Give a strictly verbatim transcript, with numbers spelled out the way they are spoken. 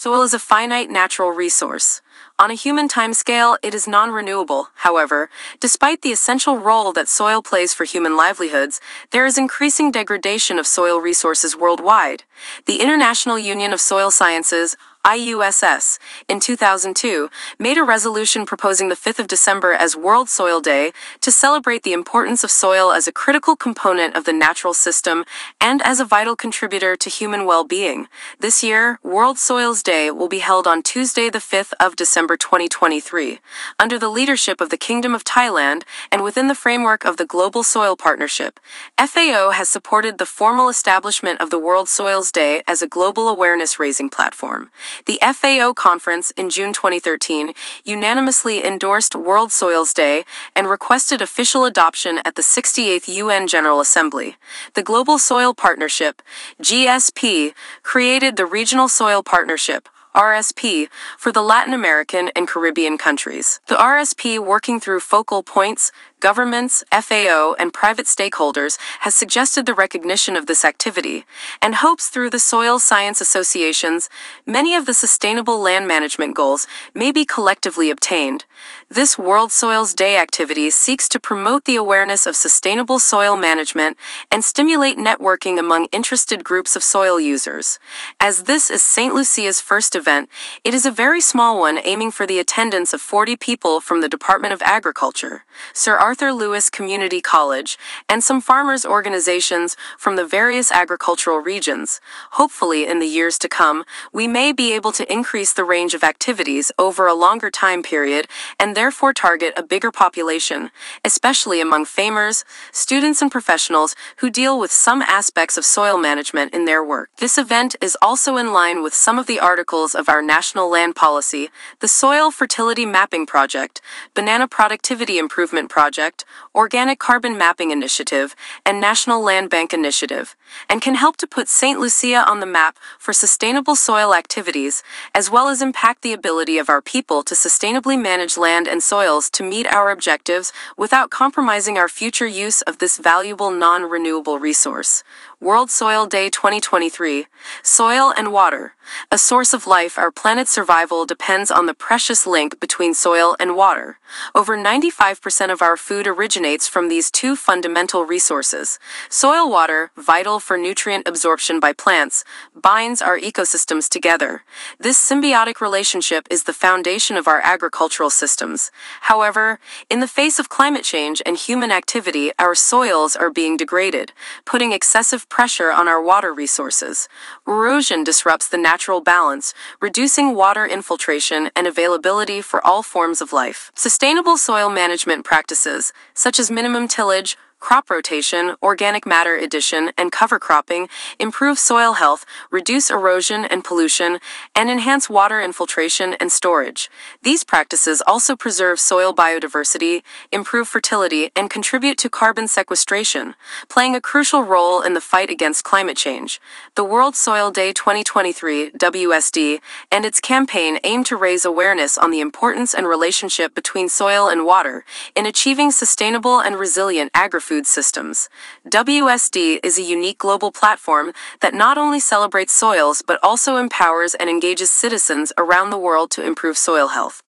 Soil is a finite natural resource. On a human timescale, it is non-renewable. However, despite the essential role that soil plays for human livelihoods, there is increasing degradation of soil resources worldwide. The International Union of Soil Sciences, I U S S, in two thousand two, made a resolution proposing the fifth of December as World Soil Day to celebrate the importance of soil as a critical component of the natural system and as a vital contributor to human well-being. This year, World Soils Day will be held on Tuesday the fifth of December twenty twenty-three, under the leadership of the Kingdom of Thailand and within the framework of the Global Soil Partnership. F A O has supported the formal establishment of the World Soils Day as a global awareness-raising platform. The F A O conference in June twenty thirteen unanimously endorsed World Soils Day and requested official adoption at the sixty-eighth U N General Assembly. The Global Soil Partnership, G S P, created the Regional Soil Partnership, R S P, for the Latin American and Caribbean countries. The R S P, working through focal points, governments, F A O, and private stakeholders, has suggested the recognition of this activity, and hopes through the soil science associations, many of the sustainable land management goals may be collectively obtained. This World Soils Day activity seeks to promote the awareness of sustainable soil management and stimulate networking among interested groups of soil users. As this is Saint Lucia's first event, it is a very small one aiming for the attendance of forty people from the Department of Agriculture, Sir Arthur Lewis Community College, and some farmers' organizations from the various agricultural regions. Hopefully, in the years to come, we may be able to increase the range of activities over a longer time period and therefore target a bigger population, especially among farmers, students, and professionals who deal with some aspects of soil management in their work. This event is also in line with some of the articles of our National Land Policy, the Soil Fertility Mapping Project, Banana Productivity Improvement Project, Organic Carbon Mapping Initiative, and National Land Bank Initiative, and can help to put Saint Lucia on the map for sustainable soil activities, as well as impact the ability of our people to sustainably manage land and soils to meet our objectives without compromising our future use of this valuable non-renewable resource. World Soil Day twenty twenty-three. Soil and water. A source of life, our planet's survival depends on the precious link between soil and water. Over ninety-five percent of our food originates from these two fundamental resources. Soil water, vital for nutrient absorption by plants, binds our ecosystems together. This symbiotic relationship is the foundation of our agricultural systems. However, in the face of climate change and human activity, our soils are being degraded, putting excessive pressure on our water resources. Erosion disrupts the natural balance, reducing water infiltration and availability for all forms of life. Sustainable soil management practices, such as minimum tillage, crop rotation, organic matter addition, and cover cropping, improve soil health, reduce erosion and pollution, and enhance water infiltration and storage. These practices also preserve soil biodiversity, improve fertility, and contribute to carbon sequestration, playing a crucial role in the fight against climate change. The World Soil Day twenty twenty-three, W S D, and its campaign aim to raise awareness on the importance and relationship between soil and water in achieving sustainable and resilient agri-food food systems. W S D is a unique global platform that not only celebrates soils but also empowers and engages citizens around the world to improve soil health.